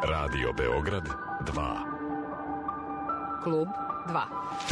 Radio Beograd 2. Klub 2.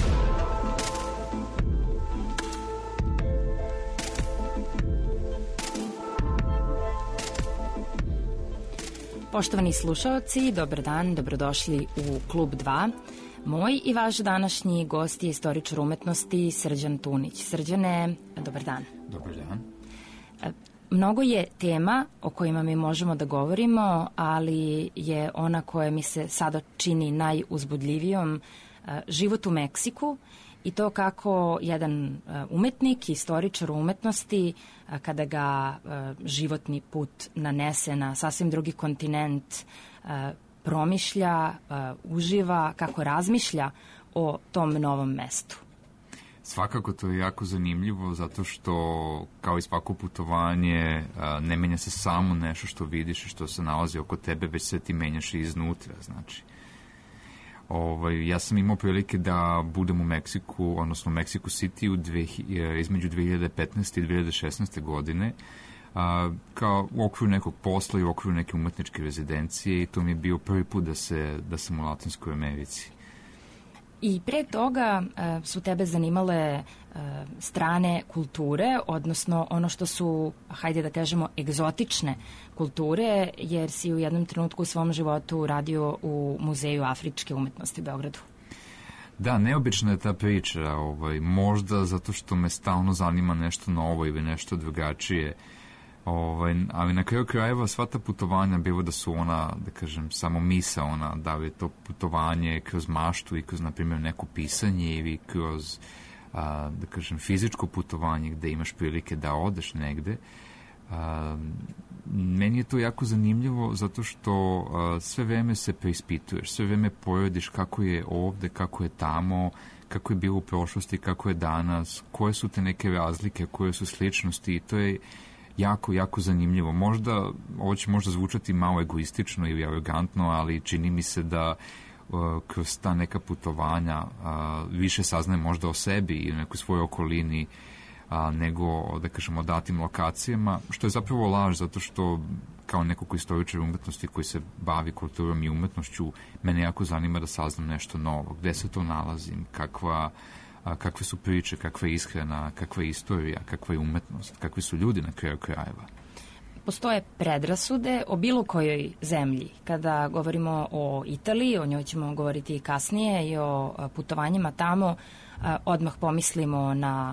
Poštovani slušaoci, dobar dan, dobrodošli u Klub 2. Moj i vaš današnji gost je istoričar umetnosti Srđan Tunić. Srđane, dobar dan. Dobar dan. Mnogo je tema o kojima mi možemo da govorimo, ali je ona koja mi se sada čini najuzbudljivijom život u Meksiku i to kako jedan umetnik, istoričar umetnosti, kada ga životni put nanese na sasvim drugi kontinent, promišlja, uživa, kako razmišlja o tom novom mestu. Svakako to je jako zanimljivo zato što kao i svako putovanje ne menja se samo nešto što vidiš i što se nalazi oko tebe, već se ti menjaš i iznutra, znači. Ja sam imao prilike da budem u Meksiku, odnosno u Mexico City između 2015. i 2016. godine kao u okviru nekog posla i u okviru neke umetničke rezidencije i to mi je bio prvi put da sam u Latinskoj Americi. I pre toga su tebe zanimale strane kulture, odnosno ono što su, hajde da kažemo, egzotične kulture, jer si u jednom trenutku u svom životu radio u Muzeju afričke umetnosti u Beogradu. Da, neobična je ta priča, možda zato što me stalno zanima nešto novo ili nešto drugačije, ali na kraju krajeva sva ta putovanja, bilo da su ona, da kažem, samo misaona, da li je to putovanje kroz maštu i kroz, na primjer, neko pisanje ili kroz, da kažem, fizičko putovanje gde imaš prilike da odeš negde. Meni je to jako zanimljivo zato što sve vreme se preispituješ, sve vreme porediš kako je ovde, kako je tamo, kako je bilo u prošlosti, kako je danas, koje su te neke razlike, koje su sličnosti i to je jako, jako zanimljivo. Ovo će možda zvučati malo egoistično ili arogantno, ali čini mi se da kroz ta neka putovanja više saznajem možda o sebi i o nekoj svojoj okolini nego, da kažem, o datim lokacijama, što je zapravo laž, zato što kao neko koji istoričar umetnosti koji se bavi kulturom i umetnošću, mene jako zanima da saznam nešto novo. Gde se to nalazim, kakve su priče, kakva je ishrana, kakva je istorija, kakva je umetnost, kakvi su ljudi na kraju krajeva. Postoje predrasude o bilo kojoj zemlji. Kada govorimo o Italiji, o njoj ćemo govoriti i kasnije, i o putovanjima tamo, odmah pomislimo na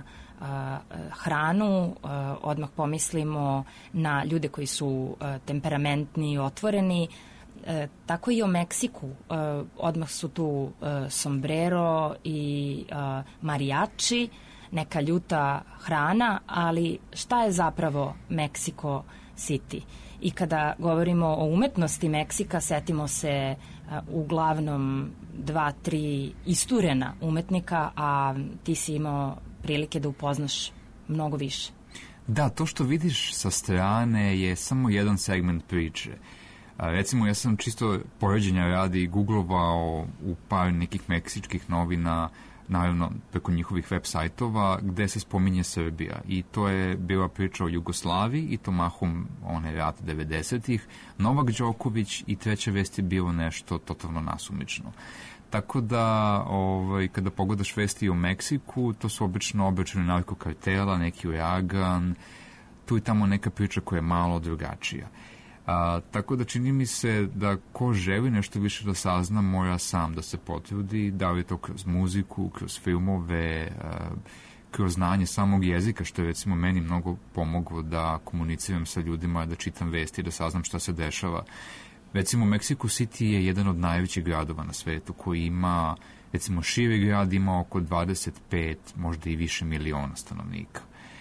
hranu, odmah pomislimo na ljude koji su temperamentni i otvoreni. Tako i o Meksiku. Odmah su tu sombrero i mariachi, neka ljuta hrana, ali šta je zapravo Mexico City? I kada govorimo o umetnosti Meksika, setimo se uglavnom 2-3 isturena umetnika, a ti si imao prilike da upoznaš mnogo više. Da, to što vidiš sa strane je samo jedan segment priče. Recimo, ja sam čisto poređenja radi googlovao u par nekih meksičkih novina, naravno preko njihovih web sajtova, gde se spominje Srbija. I to je bila priča o Jugoslaviji i to mahom onaj rat 90-ih, Novak Đoković i treća vest je bilo nešto totalno nasumično. Tako da, kada pogledaš vesti o Meksiku, to su obično obračuni narkokartela, neki uragan, tu i tamo neka priča koja je malo drugačija. Tako da čini mi se da ko želi nešto više da sazna mora sam da se potrudi, da li je to kroz muziku, kroz filmove, kroz znanje samog jezika, što je recimo meni mnogo pomoglo da komuniciram sa ljudima, da čitam vesti, da saznam šta se dešava. Recimo, Mexico City je jedan od najvećih gradova na svetu koji ima, recimo, širi grad ima oko 25, možda i više miliona stanovnika.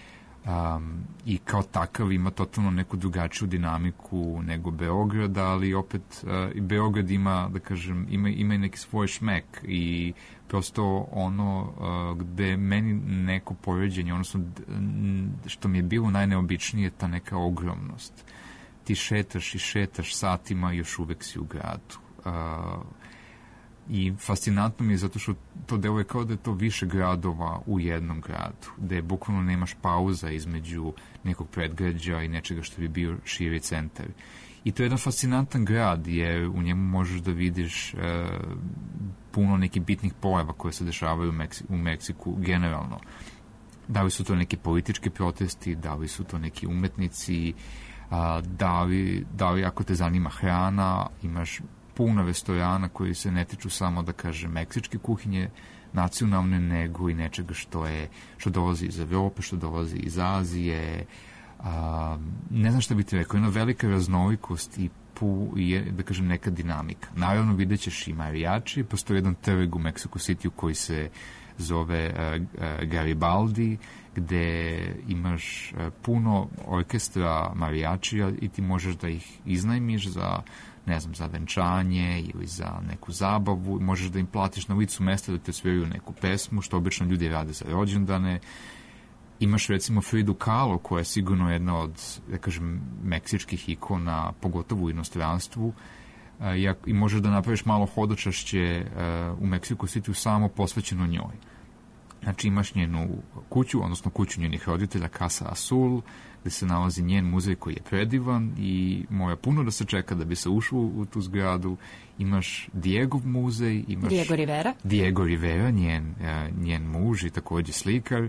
I kao takav ima totalno neku drugačiju dinamiku nego Beograd, ali opet i Beograd ima, da kažem, ima i neki svoj šmek i prosto ono gde meni neko poređenje, odnosno što mi je bilo najneobičnije, ta neka ogromnost. Ti šetaš i šetaš satima i još uvek si u gradu. I fascinantno mi je zato što to deluje kao da je to više gradova u jednom gradu, gde bukvalno nemaš pauza između nekog predgrađa i nečega što bi bio širi centar. I to je jedan fascinantan grad, jer u njemu možeš da vidiš puno nekih bitnih pojava koje se dešavaju u Meksiku generalno. Da li su to neki politički protesti, da li su to neki umetnici, da li ako te zanima hrana, imaš puno restorana koji se ne tiču samo, da kažem, meksičke kuhinje nacionalne, nego i nečega što dolazi iz Evrope, što dolazi iz Azije. Ne znam šta bi ti rekao, jedna velika raznolikost i da kažem, neka dinamika. Naravno, vidjet ćeš i marijači, postoji jedan trg u Mexico City koji se zove Garibaldi, gde imaš puno orkestra marijačija i ti možeš da ih iznajmiš za, ne znam, za venčanje ili za neku zabavu, možeš da im platiš na licu mesta da te sviraju neku pesmu, što obično ljudi rade za rođendane. Imaš recimo Fridu Kahlo, koja je sigurno jedna od, da kažem, meksičkih ikona, pogotovo u inostranstvu, i možeš da napraviš malo hodočašće u Mexico City samo posvećeno njoj. Znači imaš njenu kuću, odnosno kuću njenih roditelja, Casa Azul, gde se nalazi njen muzej koji je predivan i mora puno da se čeka da bi se ušlo u tu zgradu. Imaš Diegov muzej, imaš Diego Rivera, njen muž i takođe slikar.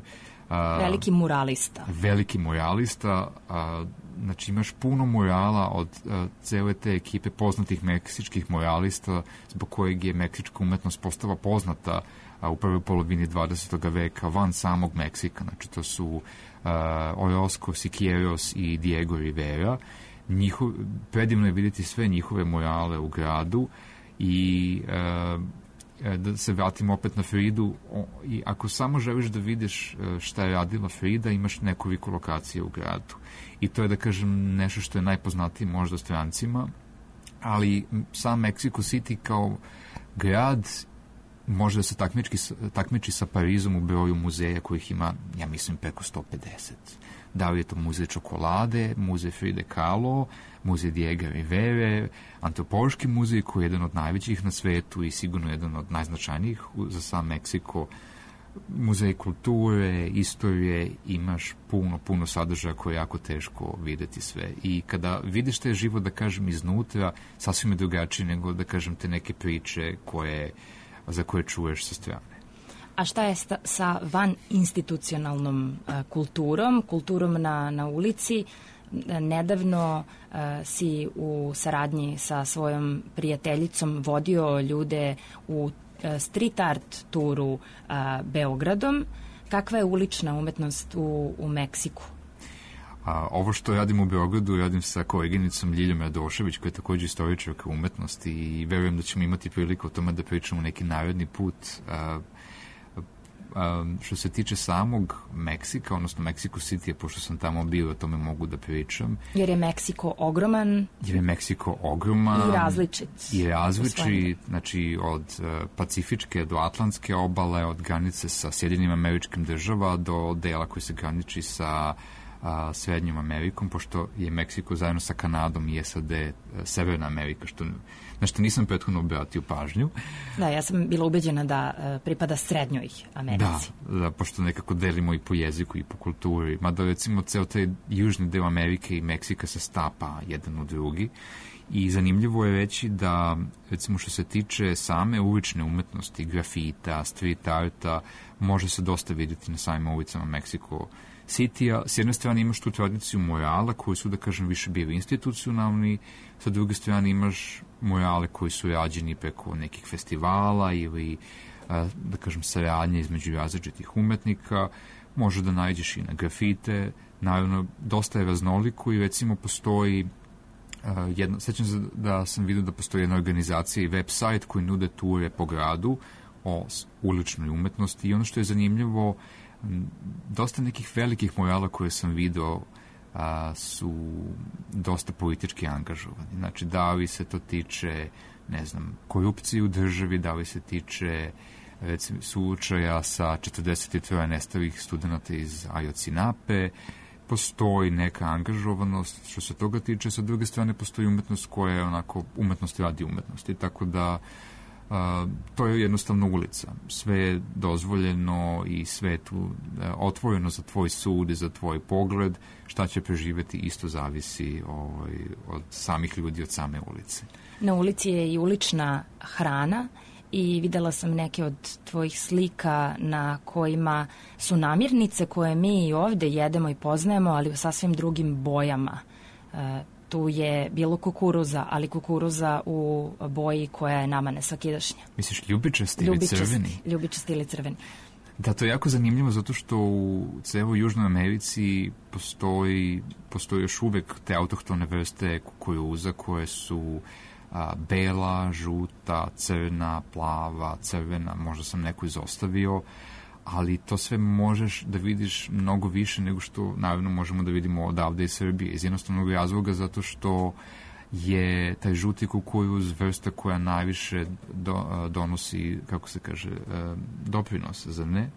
Veliki muralista. Znači imaš puno murala od cele te ekipe poznatih meksičkih muralista, zbog kojeg je meksička umetnost postala poznata u prvoj polovini 20. veka van samog Meksika. Znači to su Orozco, Siqueiros i Diego Rivera. Predivno je vidjeti sve njihove murale u gradu i da se vratimo opet na Fridu, i ako samo želiš da vidiš šta je radila Frida, imaš nekoliko lokacija u gradu. I to je, da kažem, nešto što je najpoznatije možda strancima, ali sam Mexico City kao grad može da se takmiči sa Parizom u broju muzeja kojih ima, ja mislim, preko 150. Da li je to muzej čokolade, muzej Fride Kahlo, muzej Diego Rivere, antropološki muzej koji je jedan od najvećih na svetu i sigurno jedan od najznačajnijih za sam Meksiko, muzej kulture, istorije, imaš puno sadržaja koje je jako teško videti sve. I kada vidiš te život, da kažem, iznutra, sasvim je drugačije nego, da kažem, te neke priče za koje čuješ sa strane. A šta je sa van institucionalnom kulturom na ulici? Nedavno si u saradnji sa svojom prijateljicom vodio ljude u street art turu Beogradom. Kakva je ulična umetnost u Meksiku? Ovo što radim u Beogradu radim sa koleginicom Ljiljom Radošević, koja je također istoričarka umetnosti, i verujem da ćemo imati priliku o tome da pričamo neki naredni put. Što se tiče samog Meksika, odnosno Mexico City, pošto sam tamo bio, o tome mogu da pričam. Jer je Meksiko ogroman. I različit, znači od Pacifičke do Atlantske obale, od granice sa Sjedinim Američkim Država do dela koji se graniči sa Srednjom Amerikom, pošto je Meksiko zajedno sa Kanadom i SAD Severna Amerika, na što nisam prethodno obratio pažnju. Da, ja sam bila ubeđena da pripada Srednjoj Americi. Da, pošto nekako delimo i po jeziku i po kulturi. Mada recimo ceo taj južni deo Amerike i Meksika se stapa jedan u drugi. I zanimljivo je reći da, recimo, što se tiče same ulične umetnosti, grafita, street arta, može se dosta vidjeti na samim ulicama Meksiko City-a. S jedne strane imaš tu tradiciju murala koji su, da kažem, više bili institucionalni, sa druge strane imaš murale koji su rađeni preko nekih festivala ili, da kažem, saradnje između različitih umetnika. Može da nađeš i na grafite. Naravno, dosta je raznoliko i recimo postoji sećam se da sam vidio da postoji jedna organizacija i website koji nude ture po gradu o uličnoj umetnosti, i ono što je zanimljivo, dosta nekih velikih murala koje sam video su dosta politički angažovani. Znači, da li se to tiče, ne znam, korupcije u državi, da li se tiče, recimo, slučaja sa 43 nestalih studenta iz Ayotzinapa, postoji neka angažovanost što se toga tiče. Sa druge strane postoji umetnost koja je onako umetnost radi umetnosti, tako da to je jednostavno ulica. Sve je dozvoljeno i sve je tu otvoreno za tvoj sud i za tvoj pogled. Šta će preživeti isto zavisi od samih ljudi, od same ulice. Na ulici je i ulična hrana i videla sam neke od tvojih slika na kojima su namirnice koje mi i ovde jedemo i poznajemo, ali u sasvim drugim bojama. Tu je bilo kukuruza, ali kukuruza u boji koja je nama nesvakidašnja. Misliš ljubičasti ili crveni? Ljubičasti ili crveni. Da, to je jako zanimljivo zato što u celoj Južnoj Americi postoji još uvek te autohtone vrste kukuruza koje su bela, žuta, crna, plava, crvena, možda sam neku izostavio, ali to sve možeš da vidiš mnogo više nego što naravno možemo da vidimo odavde iz Srbije. Iz jednostavnog razloga zato što je taj žuti kukuruz vrsta koja najviše donosi, kako se kaže, doprinos, zar ne?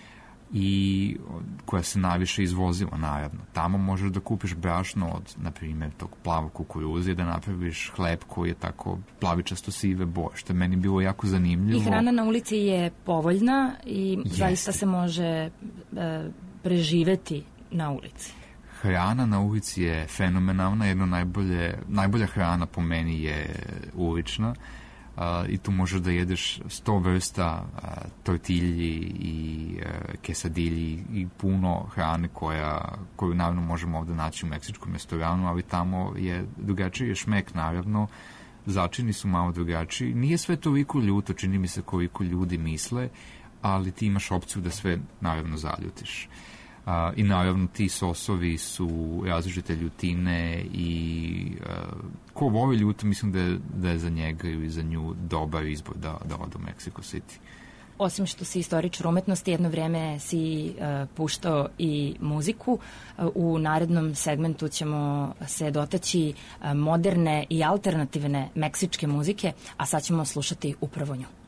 I koja se najviše izvozila, naravno. Tamo možeš da kupiš brašno od, na primjer, tog plavog kukuruza i da napraviš hleb koji je tako plavičasto sive boje, što je meni bilo jako zanimljivo. I hrana na ulici je povoljna i zaista se može preživeti na ulici. Hrana na ulici je fenomenalna, najbolja hrana po meni je ulična. I tu možeš da jedeš 100 vrsta tortilji i kesadilji i puno hrane koju naravno možemo ovde naći u meksičkom restoranu, ali tamo je drugačiji šmek, naravno, začini su malo drugačiji. Nije sve toliko ljuto, čini mi se koliko ljudi misle, ali ti imaš opciju da sve naravno zaljutiš. I naravno ti sosovi su različite ljutine i ko voli ljuto, mislim da je za njega ili za nju dobar izbor da ode u Mexico City. Osim što si istoričar umetnosti, jedno vreme si puštao i muziku. U narednom segmentu ćemo se dotaći moderne i alternativne meksičke muzike, a sad ćemo slušati upravo nju.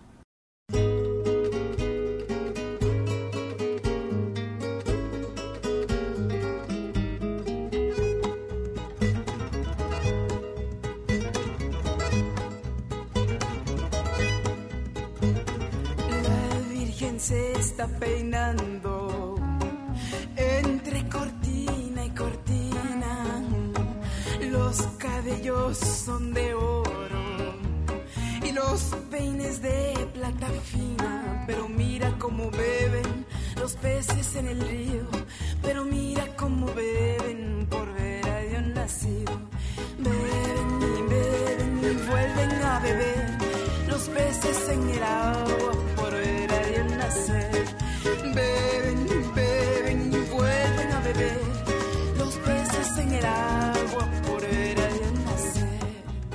Se está peinando entre cortina y cortina, los cabellos son de oro y los peines de plata fina, pero mira cómo beben los peces en el río, pero mira cómo beben por ver a Dios nacido. Beben y beben y vuelven a beber los peces en el agua por ver a Dios nacer. Beben y beben y vuelven a beber los peces en el agua por ver a Dios nacer.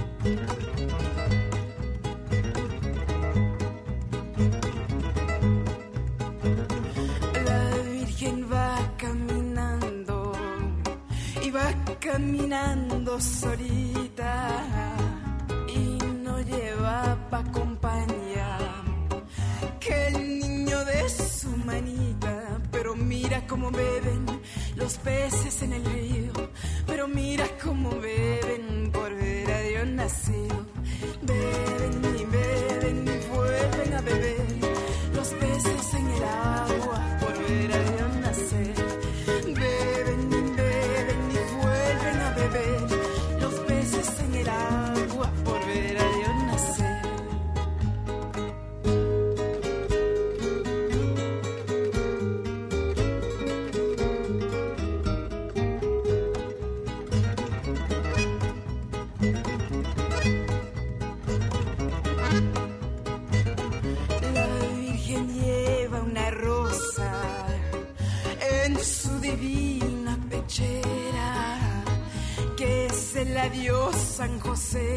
La Virgen va caminando y va caminando solita y no lleva pa' compañía que el niño de su manita, pero mira cómo beben los peces en el río, pero mira cómo beben por ver a Dios nacido. Beben y vuelven a beber los peces en el agua por ver a Dios nacer. Beben y vuelven a beber los peces en el agua por ver a Dios nacer. La Virgen lleva una rosa en su divina pechera que se la dio San José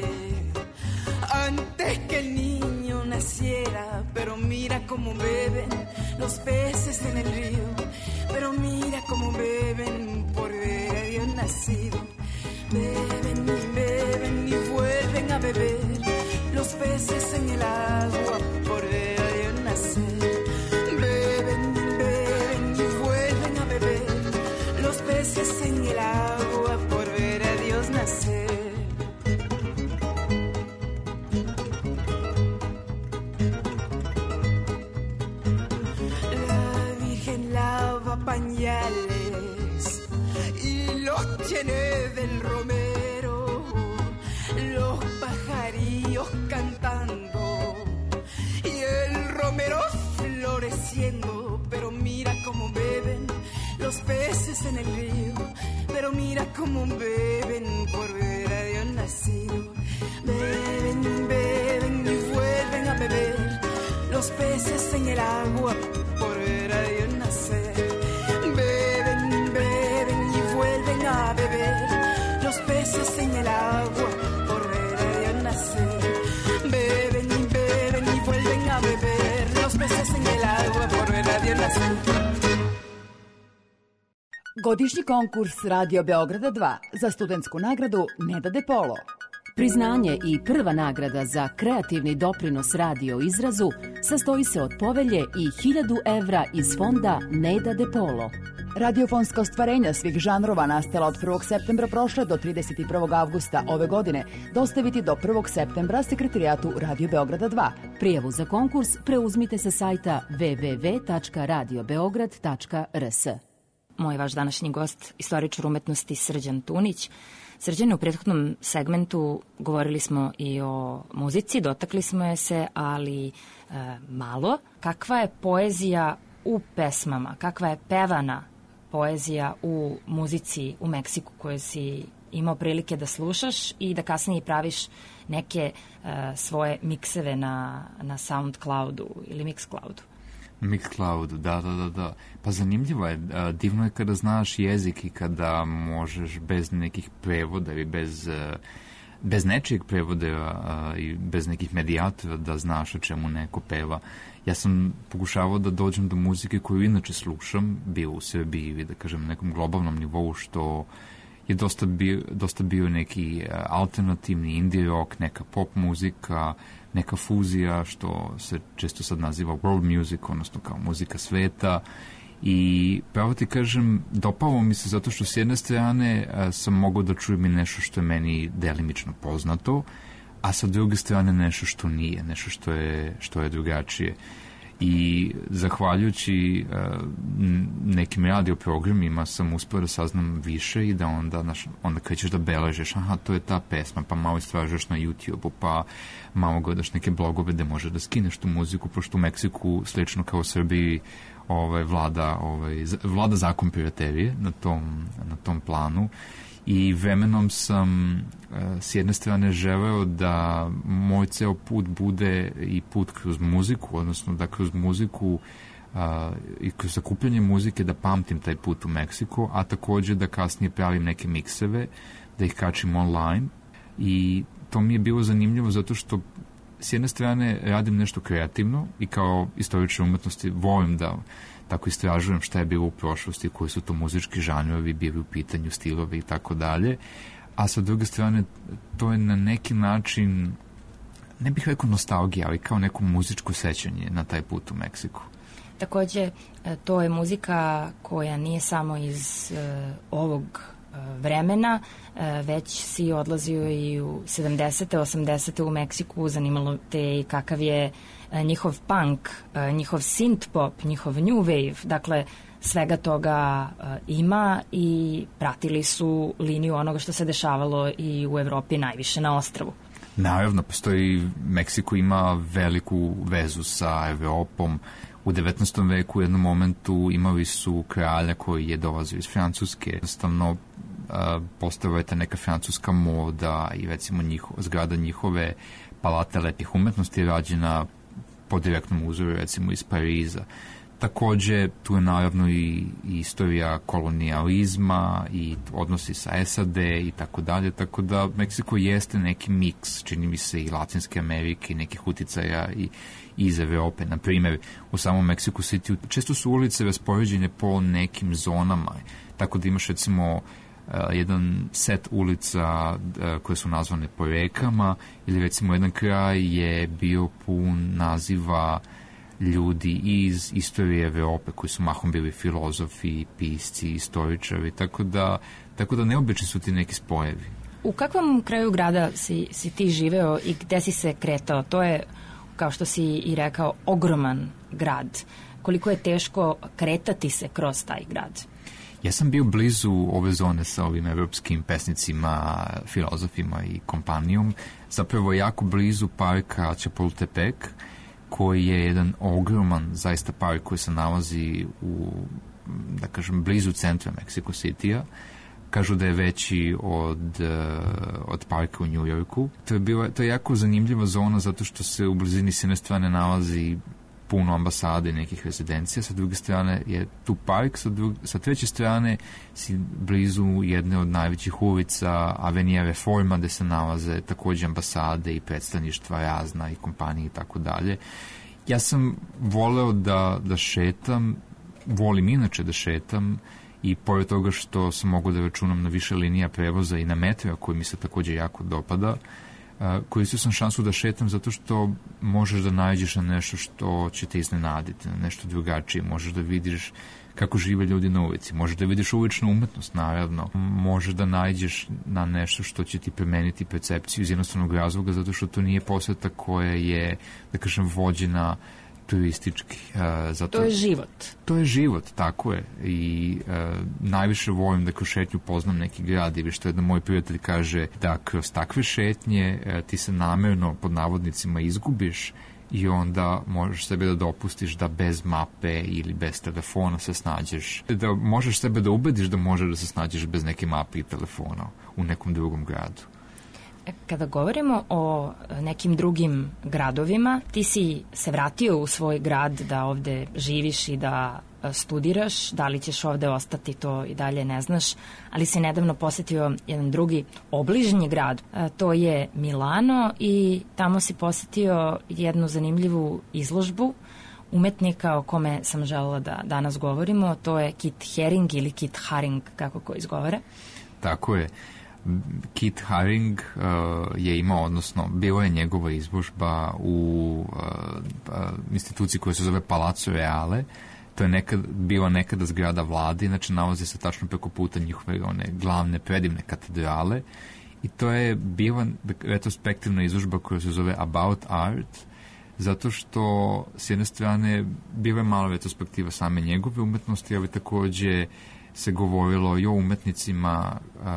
antes que el niño naciera, pero mira cómo beben los peces en el río, pero mira cómo beben por ver a Dios nacido. Beben y vuelven a beber los peces en el agua por ver a Dios nacer. Beben y vuelven a beber los peces en el agua por ver a Dios nacer. peces en el río, pero mira cómo beben por ver a Dios nacido. Beben, beben y vuelven a beber los peces en el agua por ver a Dios nacer. Beben, beben y vuelven a beber los peces en el agua por ver a Dios nacer. Beben y beben y vuelven a beber los peces en el agua por ver a Dios nacer. Godišnji konkurs Radio Beograda 2 za studentsku nagradu Neda De Polo. Priznanje i prva nagrada za kreativni doprinos radio izrazu sastoji se od povelje i 1000 evra iz fonda Neda De Polo. Radiofonska ostvarenja svih žanrova nastala od 1. septembra prošle do 31. avgusta ove godine dostaviti do 1. septembra Sekretarijatu Radio Beograda 2. Prijavu za konkurs preuzmite sa sajta www.radiobeograd.rs. Moj vaš današnji gost, istoričar umetnosti Srđan Tunić. Srđane, u prethodnom segmentu govorili smo i o muzici, dotakli smo je se, ali malo. Kakva je poezija u pesmama, kakva je pevana poezija u muzici u Meksiku koju si imao prilike da slušaš i da kasnije praviš neke svoje mikseve na SoundCloudu ili Mixcloudu? Mixcloud, da. Pa zanimljivo je, divno je kada znaš jezik i kada možeš bez nekih prevoda ili bez nečijeg prevoda i bez nekih medijatora da znaš o čemu neko peva. Ja sam pokušavao da dođem do muzike koju inače slušam, bio u Srbiji ili da kažem nekom globalnom nivou, što je dosta bio neki alternativni indie rock, neka pop muzika, neka fuzija, što se često sad naziva world music, odnosno kao muzika sveta. I pravo ti kažem, dopalo mi se zato što s jedne strane sam mogao da čujem i nešto što je meni delimično poznato, a sa druge strane nešto što nije, nešto što je drugačije. I zahvaljujući nekim radio programima sam uspio da saznam više i da onda krećeš da beležeš, aha, to je ta pesma, pa malo istražuješ na YouTube-u, pa malo gledaš neke blogove gde može da skineš tu muziku, pošto u Meksiku, slično kao u Srbiji, vlada zakon piraterije na tom planu. I vremenom sam s jedne strane želeo da moj ceo put bude i put kroz muziku, odnosno da kroz muziku i kroz sakupljanje muzike da pamtim taj put u Meksiku, a takođe da kasnije pravim neke mikseve, da ih kačim online. I to mi je bilo zanimljivo zato što s jedne strane radim nešto kreativno i kao istoričar umetnosti volim da tako istražujem šta je bilo u prošlosti, koji su to muzički žanrovi bili u pitanju, stilovi i tako dalje, a sa druge strane to je na neki način, ne bih rekao nostalgija, ali kao neko muzičko sećanje na taj put u Meksiku. Takođe, to je muzika koja nije samo iz ovog vremena, već si odlazio i u 70. 80. u Meksiku, zanimalo te i kakav je njihov punk, njihov synth pop, njihov new wave, dakle svega toga ima i pratili su liniju onoga što se dešavalo i u Evropi, najviše na ostrvu. Naravno, Meksiko ima veliku vezu sa Evropom. U 19. veku u jednom momentu imali su kralja koji je dolazio iz Francuske. Jednostavno postala je ta neka francuska moda i recimo zgrada njihove palate lepih umetnosti je rađena po direktnom uzoru recimo iz Pariza. Takođe, tu je naravno i istorija kolonijalizma i odnosi sa SAD i tako dalje, tako da Meksiko jeste neki miks, čini mi se, i Latinske Amerike i nekih uticaja i iz Evrope. Na primjer, u samom Mexico City često su ulice raspoređene po nekim zonama, tako da imaš recimo jedan set ulica koje su nazvane po rekama, ili recimo jedan kraj je bio pun naziva ljudi iz istorije Evrope koji su mahom bili filozofi, pisci, istoričari, tako da neobični su ti neki spojevi. U kakvom kraju grada si ti živeo i gde si se kretao? To je, kao što si i rekao, ogroman grad. Koliko je teško kretati se kroz taj grad? Ja sam bio blizu ove zone sa ovim evropskim pesnicima, filozofima i kompanijom, zapravo jako blizu parka Chapultepec, koji je jedan ogroman zaista park koji se nalazi u da kažem, blizu centra Mexico City-a. Kažu da je veći od parka u New Yorku. To je jako zanimljiva zona zato što se u blizini s jedne strane nalazi puno ambasade i nekih rezidencija, sa druge strane je tu park, sa treće strane si blizu jedne od najvećih ulica, Avenija Reforma, gde se nalaze takođe ambasade i predstavništva razna i kompanije i tako dalje. Ja sam voleo da šetam, volim inače da šetam, i pored toga što sam mogu da računam na više linija prevoza i na metro, koji mi se takođe jako dopada, koristio sam šansu da šetam zato što možeš da nađeš na nešto što će te iznenaditi, na nešto drugačije. Možeš da vidiš kako žive ljudi na ulici, možeš da vidiš uličnu umetnost, naravno. Možeš da nađeš na nešto što će ti promeniti percepciju iz jednostavnog razloga, zato što to nije poseta koja je, da kažem, vođena turistički. To je život. To je život, tako je. I najviše volim da kroz šetnju poznam neki grad, ili što jedan moj prijatelj kaže, da kroz takve šetnje ti se namerno, pod navodnicima, izgubiš i onda možeš sebe da dopustiš da bez mape ili bez telefona se snađeš. Da možeš sebe da ubediš da možeš da se snađeš bez neke mape i telefona u nekom drugom gradu. Kada govorimo o nekim drugim gradovima, ti si se vratio u svoj grad da ovde živiš i da studiraš, da li ćeš ovde ostati, to i dalje ne znaš, ali si nedavno posetio jedan drugi obližnji grad, to je Milano, i tamo si posetio jednu zanimljivu izložbu umetnika o kome sam želela da danas govorimo, to je Kit Haring ili Kit Haring, kako ko izgovara. Tako je. Kit Haring je imao, odnosno bila je njegova izložba u instituciji koja se zove Palazzo Reale. To je bila nekada zgrada vlade, znači nalazi se tačno preko puta njihove one glavne predivne katedrale, i to je bila retrospektivna izložba koja se zove About Art, zato što s jedne strane bila je mala retrospektiva same njegove umetnosti, ali takođe se govorilo i o umetnicima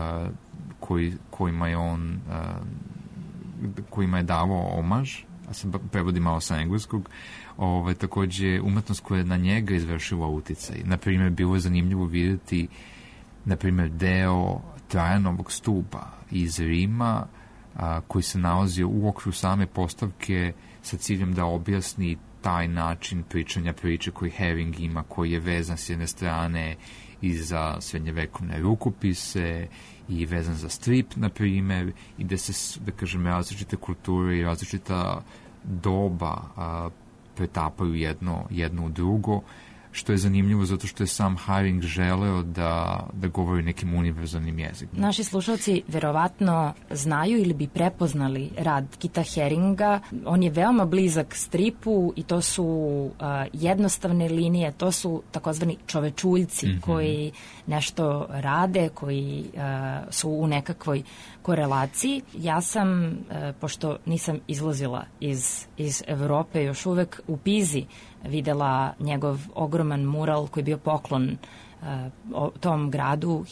kojima je davao omaž, a se prevodi malo sa engleskog, takođe umetnost koja je na njega izvršila uticaj. Naprimjer, bilo je zanimljivo vidjeti deo Trajanovog stupa iz Rima, koji se nalazi u okviru same postavke sa ciljem da objasni taj način pričanja priče koji Haring ima, koji je vezan s jedne strane i za srednjevekovne rukopise i vezan za strip, na primjer, i gde se, da kažem, različite kulture i različita doba pretapaju jedno u drugo, što je zanimljivo zato što je sam Haring želeo da govori nekim univerzalnim jezikom. Naši slušalci verovatno znaju ili bi prepoznali rad Kita Haringa. On je veoma blizak stripu i to su jednostavne linije, to su takozvani čovečuljci koji nešto rade, koji su u nekakvoj korelaciji. Ja sam, pošto nisam izlazila iz Evrope, još uvek u Pizi videla njegov ogroman mural koji je bio poklon tom gradu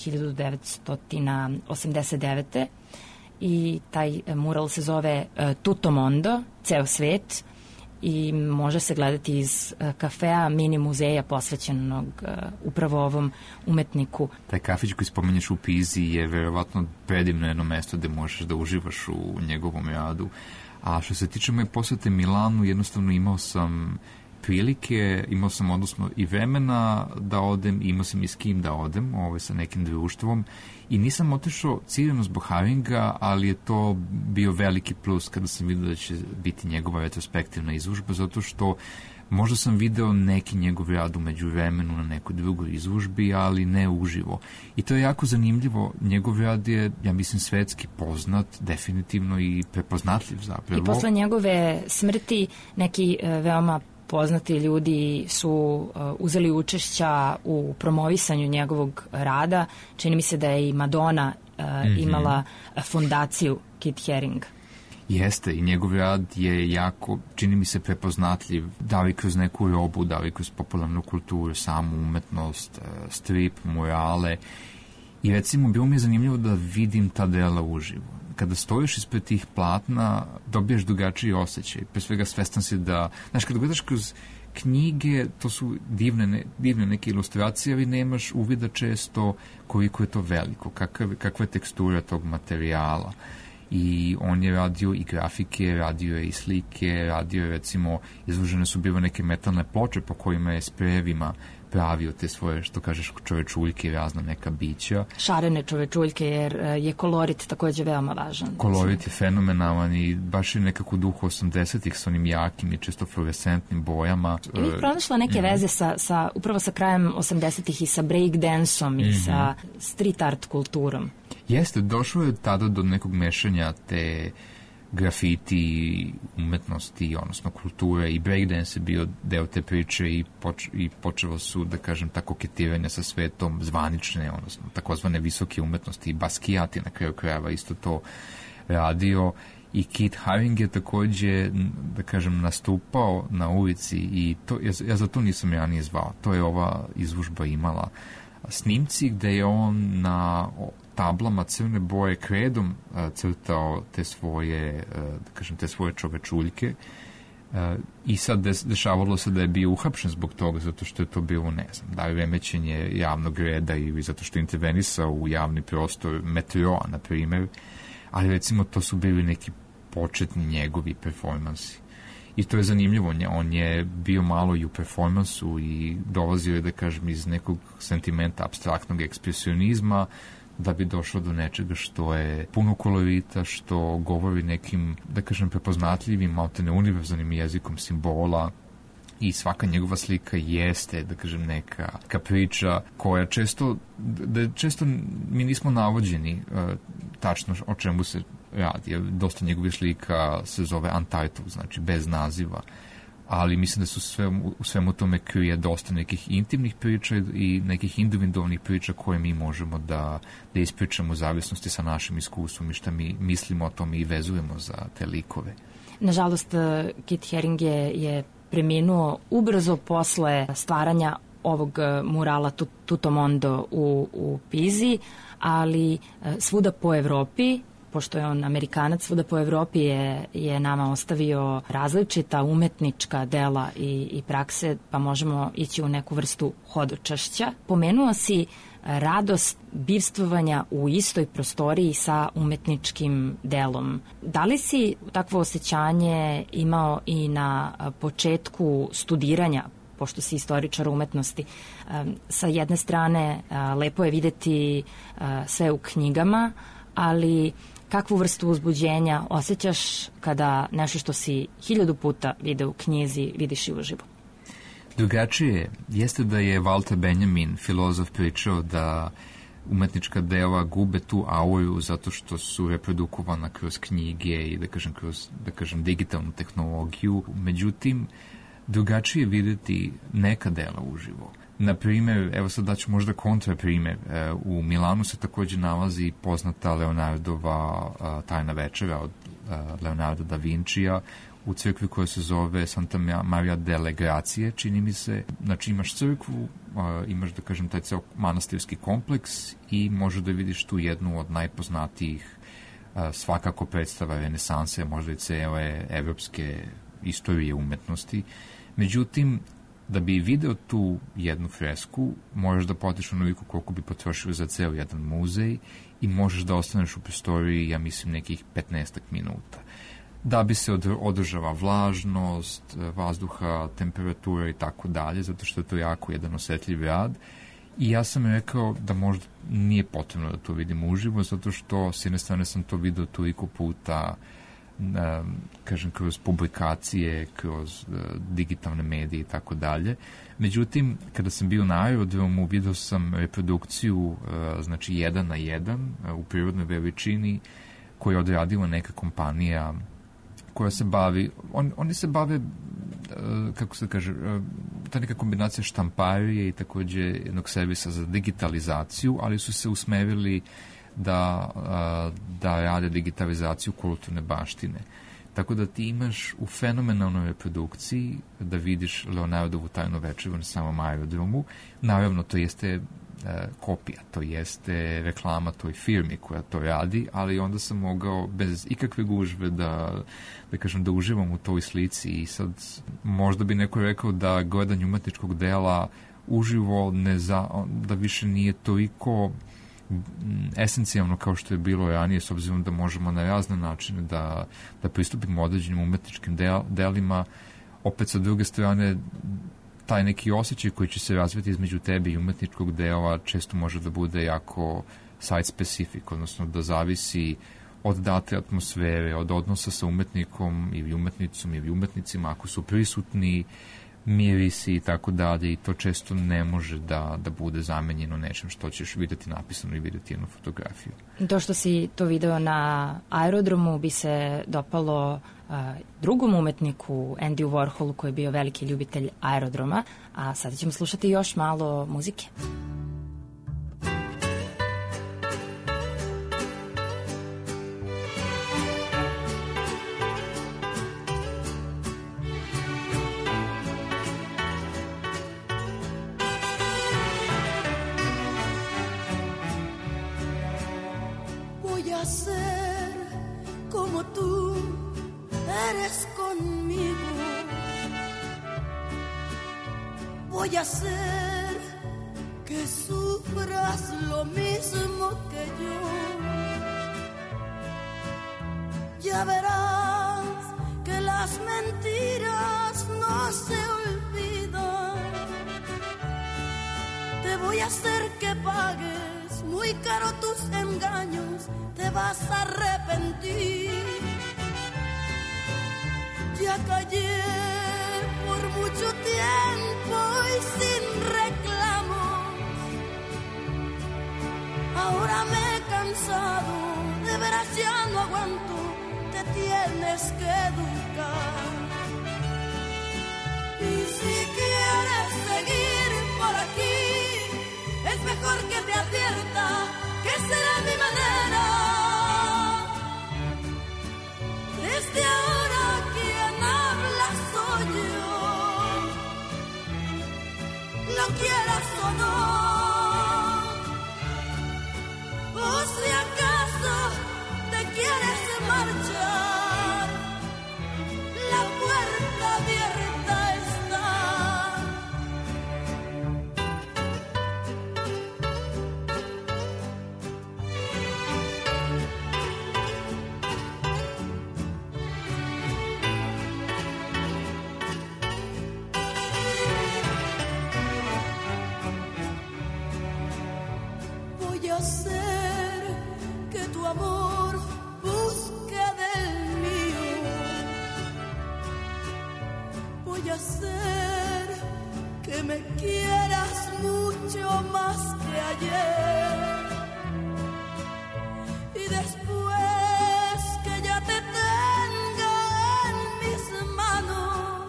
1989. I taj mural se zove Tutto Mondo, ceo svet, i može se gledati iz kafea mini muzeja posvećenog upravo ovom umetniku. Taj kafić koji spomenješ u Pizi je verovatno predivno jedno mesto gde možeš da uživaš u njegovom radu. A što se tiče moje posete Milanu, jednostavno imao sam prilike, imao sam odnosno i vremena da odem, imao sam i s kim da odem, sa nekim društvom, i nisam otišao ciljeno zbog Haringa, ali je to bio veliki plus kada sam vidio da će biti njegova retrospektivna izložba, zato što možda sam video neki njegov rad umeđu vremenu na nekoj drugoj izložbi, ali ne uživo. I to je jako zanimljivo. Njegov rad je, ja mislim, svetski poznat, definitivno, i prepoznatljiv zapravo. I posle njegove smrti neki veoma poznati ljudi su uzeli učešća u promovisanju njegovog rada. Čini mi se da je i Madonna imala fondaciju Kit Haring. Jeste, i njegov rad je jako, čini mi se, prepoznatljiv, da li kroz neku robu, da li kroz popularnu kulturu, samu umetnost, strip, murale. I recimo, bilo mi je zanimljivo da vidim ta dela uživo. Kada stojiš ispred tih platna, dobiješ drugačiji osjećaj. Pre svega svestan si da, znaš, kada gledaš knjige, to su divne neke ilustracije, ali nemaš uvida često koliko je to veliko, kakva je tekstura tog materijala. I on je radio i grafike, radio je i slike, radio je, recimo, izložene su bile neke metalne ploče po kojima je sprejevima pravio te svoje, što kažeš, čovečuljke i razna neka bića. Šarene čovečuljke, jer je kolorit takođe veoma važan. Kolorit je fenomenalan i baš je nekako duh 80-ih sa onim jakim i često fluorescentnim bojama. I bih pronašla neke veze upravo sa krajem 80-ih i sa breakdanceom i sa street art kulturom. Jeste, došlo je tada do nekog mešanja te grafiti, umetnosti, odnosno kulture, i breakdance je bio deo te priče i počelo su, da kažem, ta koketiranja sa svetom zvanične, odnosno takozvane visoke umetnosti, i Basquiat je na kraju krajeva isto to radio, i Keith Haring je takođe, da kažem, nastupao na ulici, i to, ja za to nisam ranije zvao. To je ova izložba imala snimci gde je on na tablama crne boje kredom crtao te svoje, da kažem, te svoje čovečuljke, i sad dešavalo se da je bio uhapšen zbog toga, zato što je to bilo, ne znam, da je remećenje javnog reda ili zato što je intervenisao u javni prostor metroa, na primer, ali recimo to su bili neki početni njegovi performansi. I to je zanimljivo, on je bio malo i u performansu i dolazio je, da kažem, iz nekog sentimenta apstraktnog ekspresionizma, da bi došlo do nečega što je puno kolorita, što govori nekim, da kažem, prepoznatljivim, maltene univerzalnim jezikom simbola, i svaka njegova slika jeste, da kažem, neka priča koja često mi nismo navođeni tačno o čemu se radi. Dosta njegovih slika se zove untitled, znači bez naziva, ali mislim da su u svemu tome krije dosta nekih intimnih priča i nekih individualnih priča koje mi možemo da ispričamo u zavisnosti sa našim iskustvom i šta mi mislimo o tome i vezujemo za te likove. Nažalost, Keith Haring je preminuo ubrzo posle stvaranja ovog murala Tutto Mondo u Pizi, ali svuda po Evropi, pošto je on Amerikanac, svuda po Evropi je nama ostavio različita umetnička dela i prakse, pa možemo ići u neku vrstu hodočašća. Pomenuo si radost bivstvovanja u istoj prostoriji sa umetničkim delom. Da li si takvo osjećanje imao i na početku studiranja, pošto si istoričar umetnosti? Sa jedne strane, lepo je videti sve u knjigama, ali kakvu vrstu uzbuđenja osjećaš kada nešto što si 1000 puta video u knjizi vidiš i uživo? Drugačije jeste da je Walter Benjamin, filozof, pričao da umetnička dela gube tu auru zato što su reprodukovana kroz knjige i, da kažem, digitalnu tehnologiju. Međutim, drugačije videti neka dela uživo. Na primjer, evo sad daću možda kontraprimer, u Milanu se također nalazi poznata Leonardova tajna večera od Leonardo da Vincija u crkvi koja se zove Santa Maria delle Grazie, čini mi se. Znači imaš crkvu, imaš, da kažem, taj ceo manastirski kompleks i možeš da vidiš tu jednu od najpoznatijih svakako predstava renesanse, možda i cele evropske istorije umetnosti. Međutim, da bi video tu jednu fresku, možeš da potiš onoliko koliko bi potrošio za ceo jedan muzej i možeš da ostaneš u prostoriji, ja mislim, nekih 15 minuta. Da bi se održava vlažnost, vazduha, temperatura i tako dalje, zato što je to jako jedan osetljiv rad. I ja sam rekao da možda nije potrebno da to vidim uživo, zato što s jedne strane sam to video toliko puta, kažem, kroz publikacije, kroz digitalne medije i tako dalje. Međutim, kada sam bio na aerodromu, vidio sam reprodukciju, znači 1:1 u prirodnoj veličini, koju je odradila neka kompanija koja se bavi, oni se bave, kako se kaže, ta neka kombinacija štamparije i takođe jednog servisa za digitalizaciju, ali su se usmerili da rade digitalizaciju kulturne baštine. Tako da ti imaš u fenomenalnoj reprodukciji da vidiš Leonardovu tajnu večeru na samom aerodromu. Naravno, to jeste kopija, to jeste reklama toj firmi koja to radi, ali onda sam mogao bez ikakve gužve da uživam u toj slici i sad možda bi neko rekao da gledanje umetničkog dela uživo da više nije toliko esencijalno kao što je bilo ranije, s obzirom da možemo na razne načine da pristupimo određenim umetničkim delima. Opet sa druge strane, taj neki osjećaj koji će se razviti između tebe i umetničkog dela često može da bude jako site specific, odnosno da zavisi od date atmosfere, od odnosa sa umetnikom ili umetnicom ili umetnicima, ako su prisutni mirisi i tako dalje, i to često ne može da bude zamenjeno nečem što ćeš vidjeti napisano i vidjeti jednu fotografiju. To što si to video na aerodromu bi se dopalo drugom umetniku, Andy Warholu, koji je bio veliki ljubitelj aerodroma, a sada ćemo slušati još malo muzike. Voy a hacer que sufras lo mismo que yo. Ya verás que las mentiras no se olvidan. Te voy a hacer que pagues muy caro tus engaños. Te vas a arrepentir. Ya callé por mucho tiempo y sin reclamos. Ahora me he cansado, de veras ya no aguanto, te tienes que educar. Y si quieres seguir por aquí, es mejor que te advierta que será mi manera. Desde ahora quien habla soy yo. Lo quieras o no, o si acaso te quieres marchar, la puerta abierta está. Hacer que tu amor busque del mío. Voy a hacer que me quieras mucho más que ayer. Y después que ya te tenga en mis manos,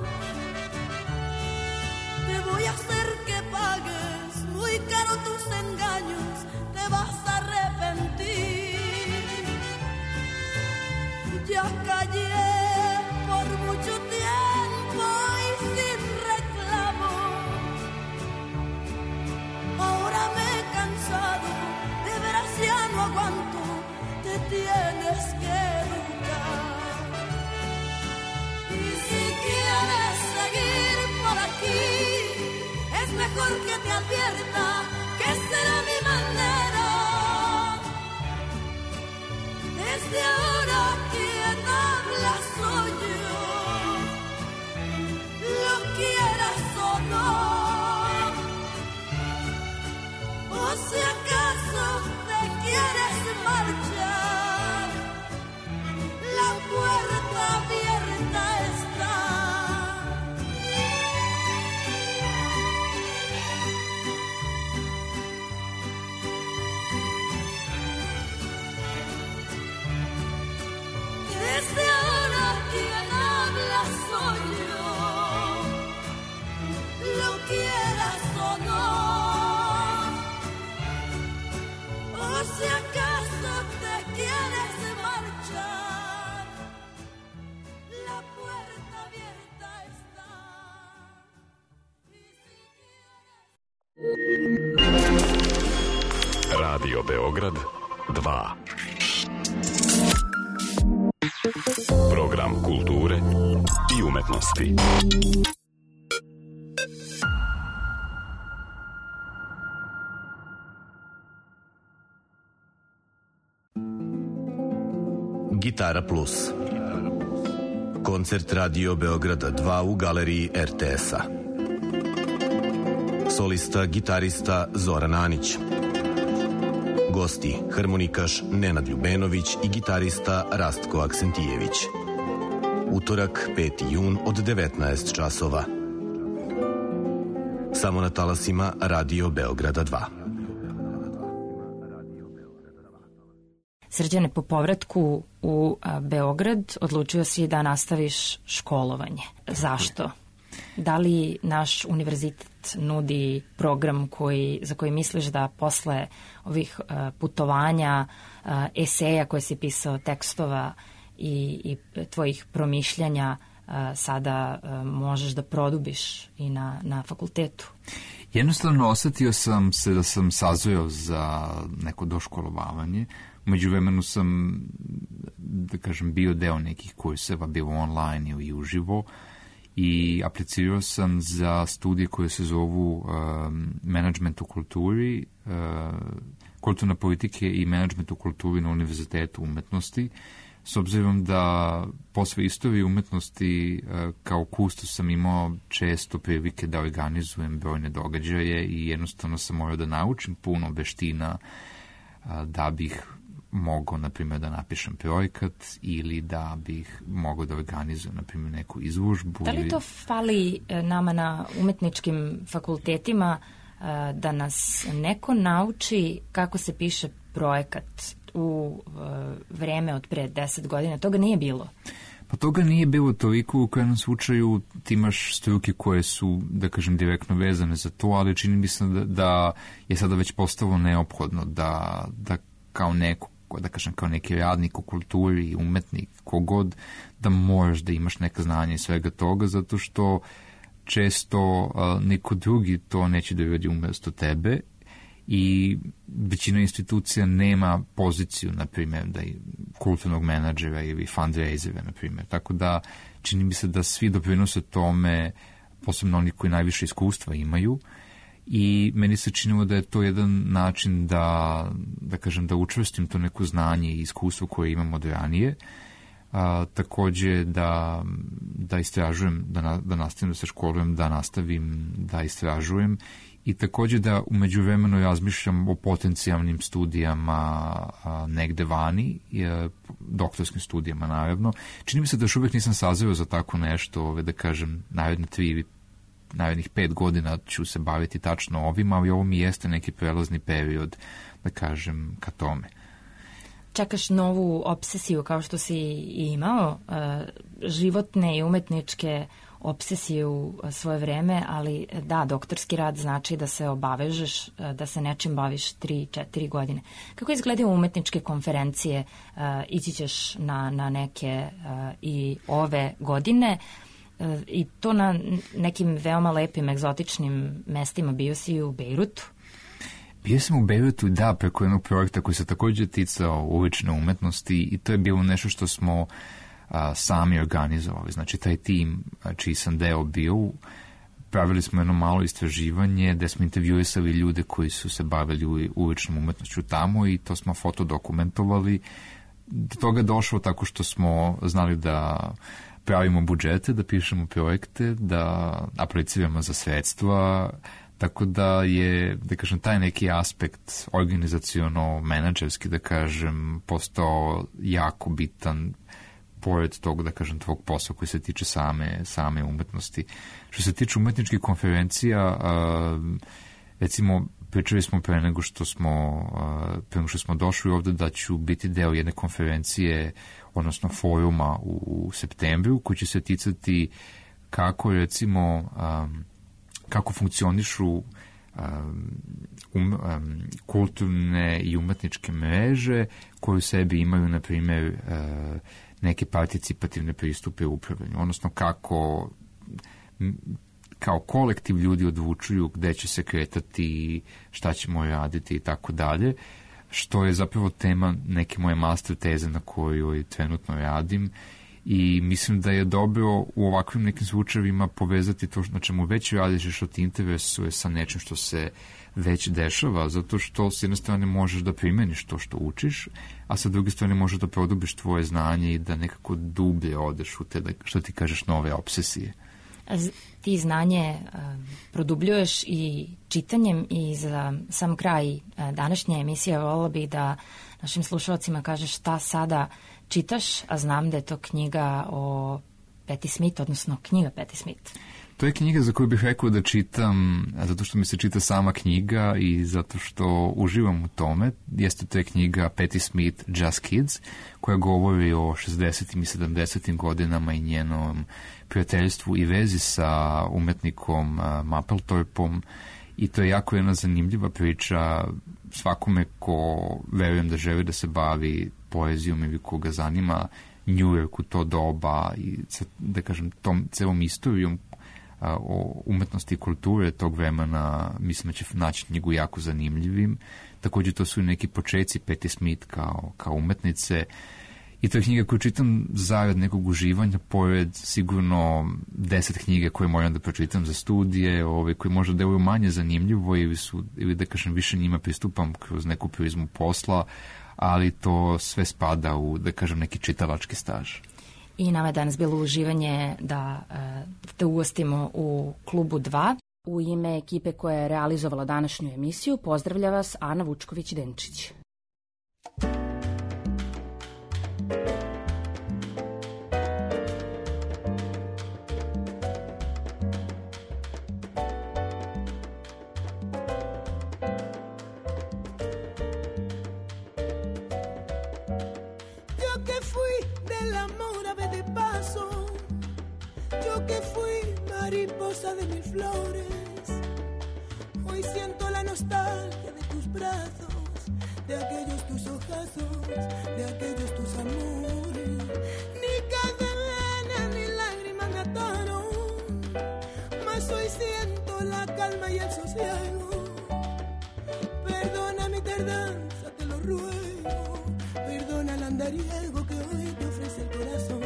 te voy a hacer que pagues muy caro tus engaños. Te vas a arrepentir. Ya callé por mucho tiempo y sin reclamo. Ahora me he cansado, de veras ya no aguanto, te tienes que educar. Y si quieres seguir por aquí, es mejor que te advierta que será mi manera. Desde ahora quien habla soy yo. Lo quieras o no, o si acaso te quieres marchar, la puerta abierta está. Radio Beograd 2. Program kulture i umetnosti. Gitara Plus. Koncert Radio Beograda 2 u galeriji RTS-a. Solista, gitarista Zoran Anić. Gosti, harmonikaš Nenad Ljubenović i gitarista Rastko Aksentijević. Utorak, 5. jun od 19 časova. Samo na talasima Radio Beograda 2. Srđane, po povratku u Beograd odlučio si da nastaviš školovanje. Zašto? Da li naš univerzitet nudi program za koji misliš da posle ovih putovanja, eseja koje si pisao, tekstova i tvojih promišljanja sada možeš da produbiš i na fakultetu? Jednostavno osetio sam se da sam sazreo za neko doškolovavanje. Umeđu vremenu sam, da kažem, bio deo nekih kurseva, bilo online ili uživo, i aplicirao sam za studije koje se zovu Management u kulturi, kulturna politike i Management u kulturi na Univerzitetu umetnosti. S obzirom da posle istorije umetnosti kao kustos sam imao često prilike da organizujem brojne događaje i jednostavno sam morao da naučim puno veština da bih mogao, na primjer, da napišem projekat ili da bih mogao da organizujem, na primjer, neku izložbu. Da li to fali nama na umetničkim fakultetima, da nas neko nauči kako se piše projekat u vreme od pre 10 godina? Toga nije bilo. Pa toga nije bilo toliko. U kojem slučaju ti imaš struke koje su, da kažem, direktno vezane za to, ali čini mi se da je sada već postalo neophodno da kao neko, da kažem, kao neki radnik u kulturi, umetnik, kogod, da moraš da imaš neka znanja i svega toga, zato što često neko drugi to neće da uradi umesto tebe i većina institucija nema poziciju, na primjer, da kulturnog menadžera ili fundraisera, na primjer. Tako da čini mi se da svi doprinose tome, posebno oni koji najviše iskustva imaju, i meni se činilo da je to jedan način da kažem, da učvrstim to neko znanje i iskustvo koje imam od ranije. Takođe da istražujem, da nastavim da se školujem, da nastavim da istražujem i takođe da umeđu vremenu razmišljam o potencijalnim studijama negde vani, doktorskim studijama naravno. Čini mi se da još uvek nisam sazreo za tako nešto, da kažem, narednih 5 godina ću se baviti tačno ovim, ali ovo mi jeste neki prelazni period, da kažem, ka tome. Čekaš novu obsesiju kao što si i imao, životne i umetničke obsesije u svoje vreme, ali da, doktorski rad znači da se obavežeš, da se nečim baviš 3-4 godine. Kako izgledaju umetničke konferencije? Ići ćeš na neke i ove godine, i to na nekim veoma lepim, egzotičnim mestima. Bio si u Bejrutu? Bio sam u Bejrutu, da, preko jednog projekta koji se također ticao ulične umetnosti, i to je bilo nešto što smo sami organizovali. Znači, taj tim čiji sam deo bio, pravili smo jedno malo istraživanje gde smo intervjuisali ljude koji su se bavili uličnom umetnošću tamo i to smo fotodokumentovali. Do toga došlo tako što smo znali da pravimo budžete, da pišemo projekte, da apliciramo za sredstva, tako da je, da kažem, taj neki aspekt organizaciono-menadžerski, da kažem, postao jako bitan pored tog, da kažem, tvog posla koji se tiče same umetnosti. Što se tiče umetničkih konferencija, recimo, pričali smo pre nego što smo došli ovde da ću biti deo jedne konferencije, odnosno foruma u septembru, koji će se ticati kako, recimo, kako funkcionišu kulturne i umetničke mreže koje u sebi imaju, na primjer, neke participativne pristupe u upravljanju, odnosno kako kao kolektiv ljudi odlučuju gde će se kretati, šta ćemo raditi i tako dalje. što je zapravo tema neke moje master teze na kojoj trenutno radim. I mislim da je dobro u ovakvim nekim slučajevima povezati to na čemu već radiš i što ti interesuje sa nečim što se već dešava, zato što s jedne strane možeš da primeniš to što učiš, a sa druge strane možeš da produbiš tvoje znanje i da nekako dublje odeš u te, što ti kažeš, nove obsesije. Ti znanje produbljuješ i čitanjem, i za sam kraj današnje emisije voljela bih da našim slušalcima kažeš šta sada čitaš, a znam da je to knjiga o Patti Smith, odnosno knjiga Patti Smith. To je knjiga za koju bih rekao da čitam zato što mi se čita sama knjiga i zato što uživam u tome. To je knjiga Patti Smith, Just Kids, koja govori o 60. i 70. godinama i njenom prijateljstvu i vezi sa umetnikom Mapplethorpom. I to je jako jedna zanimljiva priča svakome ko verujem da želi da se bavi poezijom ili koga zanima New York u to doba i, da kažem, tom celom istorijom o umetnosti i kulture tog vremena. Mislim da će naći knjigu jako zanimljivim. Također to su i neki počeci Patti Smith kao umetnice. I to je knjiga koju čitam zarad nekog uživanja, pored sigurno 10 knjige koje moram da pročitam za studije, koje možda deluju manje zanimljivo ili da kažem više njima pristupam kroz neku prizmu posla, ali to sve spada u, da kažem, neki čitalački staž. I nama je danas bilo uživanje da te ugostimo u Klubu 2. U ime ekipe koja je realizovala današnju emisiju pozdravlja vas Ana Vučković-Denčić. Mariposa de mil flores, hoy siento la nostalgia de tus brazos, de aquellos tus ojazos, de aquellos tus amores. Ni cadena ni lágrimas me ataron, mas hoy siento la calma y el sosiego. Perdona mi tardanza, te lo ruego, perdona el andariego que hoy te ofrece el corazón.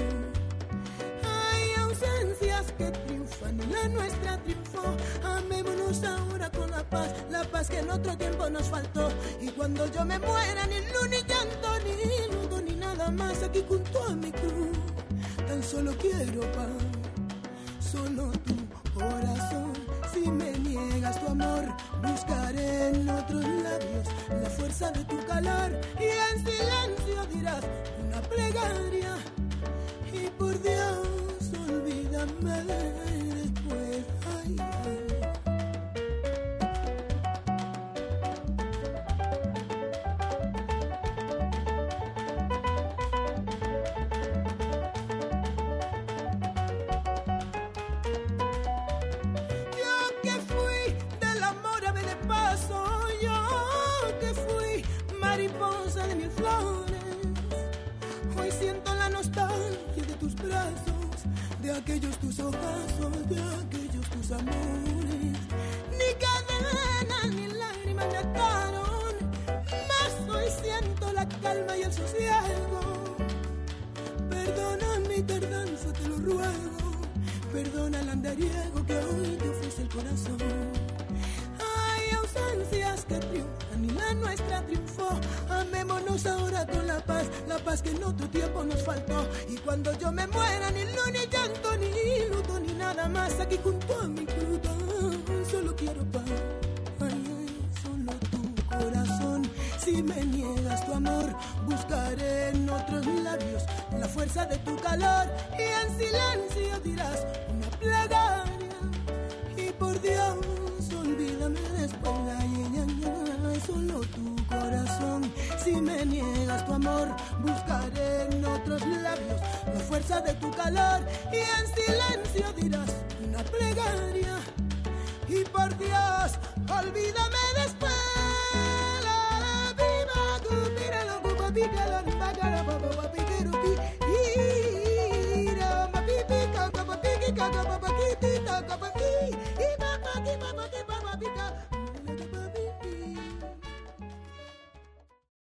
Que triunfan y la nuestra triunfó. Amémonos ahora con la paz que en otro tiempo nos faltó. Y cuando yo me muera, ni luz, ni llanto, ni luto, ni nada más aquí junto a mi cruz. Tan solo quiero paz, solo tu corazón. Si me niegas tu amor, buscaré en otros labios la fuerza de tu calor. Y en silencio dirás una plegaria. Y por Dios, olvídame después, ay, ay. Yo que fui del amor ave de paso, yo que fui mariposa de mil flores, hoy siento la nostalgia de tus brazos, de aquellos tus ojazos, de aquellos tus amores. Ni cadenas ni lágrimas me ataron, mas hoy siento la calma y el sosiego. Perdona mi tardanza, te lo ruego, perdona el andariego que hoy te ofrece el corazón. Hay ausencias que triunfan y la nuestra triunfó. Amémonos ahora con la paz que en otro tiempo nos faltó. Y cuando yo me muera, ni luz, ni llanto, ni luto, ni nada más aquí junto a mi cruz. Solo quiero paz, ay, ay, solo tu corazón. Si me niegas tu amor, buscaré en otros labios la fuerza de tu calor. Y en silencio dirás una plegaria. Y por Dios, olvídame después, ay, ay, ay, ay, solo tu corazón. Si me niegas tu amor, buscaré en otros labios la fuerza de tu calor. Y en silencio dirás una plegaria. Y por Dios, olvídame después. La